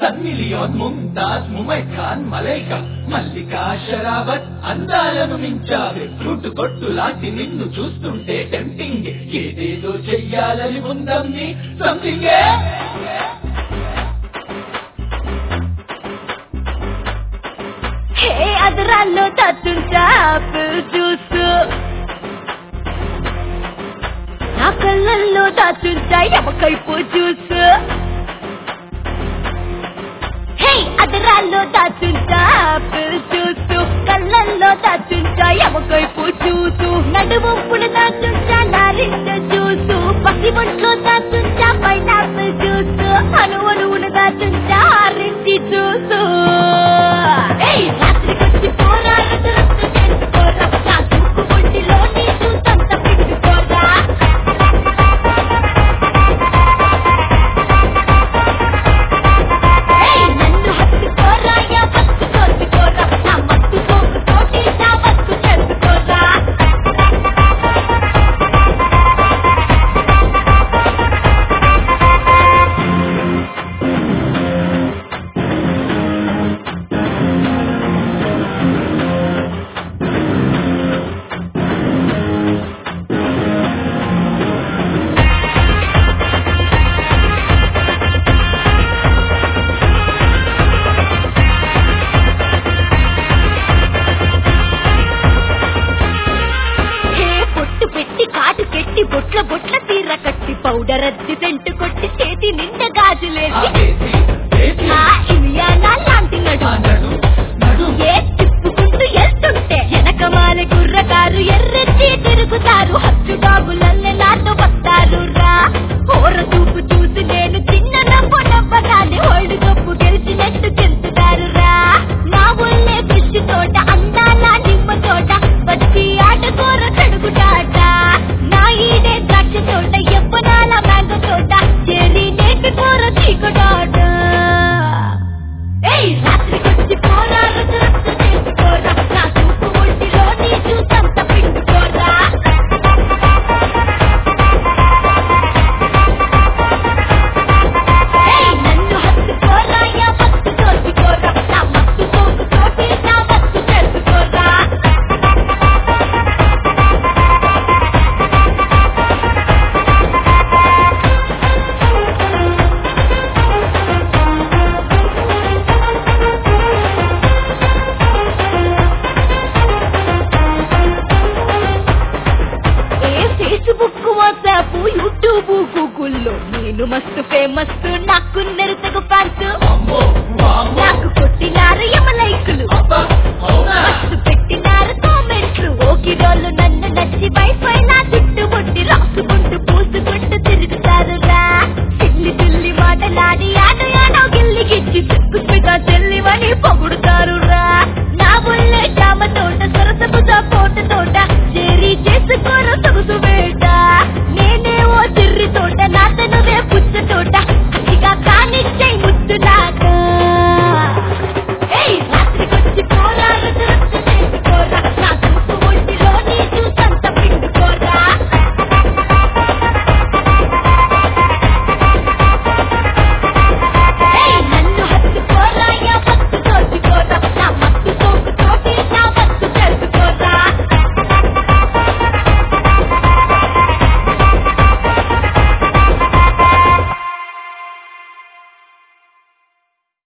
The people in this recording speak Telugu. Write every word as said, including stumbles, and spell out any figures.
సన్నీ లియోన్, ముంతాజ్, ముమైత్ ఖాన్, మలైకా, మల్లికా షరావత్ అందాలను మించావే. ఫ్రూట్ కొట్టు లాంటి నిన్ను చూస్తుంటే టెంప్టింగ్, ఏదేదో చెయ్యాలని ఉందమ్ని సంథింగ్. హే అదరాల్లో తాచుంటా ఆపిల్ జ్యూస్, నా కళ్ళల్లో తాచుంటా ఎమకైపు జ్యూస్. హే అదరాల్లో తాచుంటా ఆపిల్ జ్యూస్, కళ్ళల్లో తాచుంటా ఎమకైపు జ్యూసు. నడుముప్పులు తాచుంటా నారింజ జ్యూసు, పసి ఒంట్లో తాచుంటా పైనాపిల్ జ్యూసు, అను అణువును తాచుంటా ఆరెంజ్ జ్యూసు. రాత్రికొచ్చి పోరా రసరత్తు చేసుకోరా, నా దుక్కు ఒంటిలో నీ జ్యూసంత పెట్టుకోరా. నన్ను హత్తుకోరా యా మత్తు తోచుకోరా, నా మత్తు సోకుతోటి నా మత్తు చేసుకోరా. బొట్ల బొట్ల తీర కట్టి పౌడర్ అద్ది సెంటు